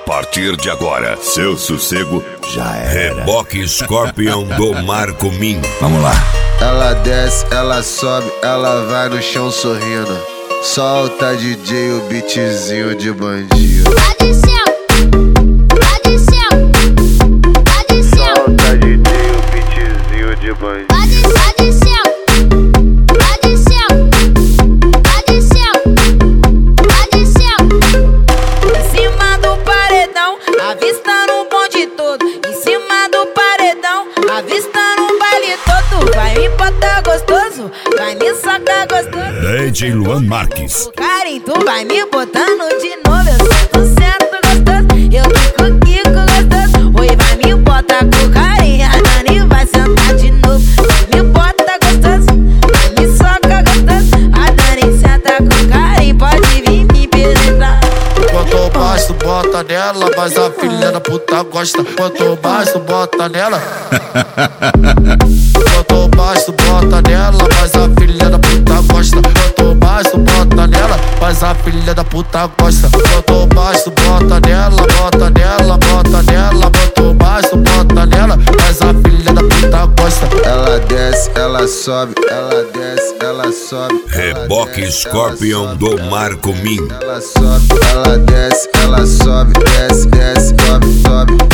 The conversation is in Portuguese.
partir de agora, seu sossego já era. Reboque Scorpion do Marco Min. Vamos lá. Ela desce, ela sobe, ela vai no chão sorrindo. Solta DJ, o beatzinho de bandido. Solta DJ, o beatzinho de bandido. Avistando um bonde todo, em cima do paredão, avistando um baile todo. Vai me botar gostoso, vai me sacar gostoso. DJ Luan Marques. O carinho, tu vai me botando de novo. Eu sento gostoso, eu fico gostoso. Oi, vai me botar com carinho, a Dani vai sentar de novo. Vai me bota gostoso, vai me soca gostoso. A Dani senta com carinho, pode vir me penetrar. Quanto mais tu bota nela, mas a filha da puta gosta. Quanto mais tu bota nela. Quanto mais tu bota nela, mas a filha da puta gosta. Quanto mais tu bota nela, mas a filha da puta gosta. Quanto mais tu bota nela, bota nela, bota nela. Quanto mais tu bota nela, mas a filha da puta gosta. Ela desce, ela sobe, ela desce, ela sobe. Reboque Scorpion do Marco Min. Ela sobe, ela desce, ela sobe, desce, desce, sobe, sobe.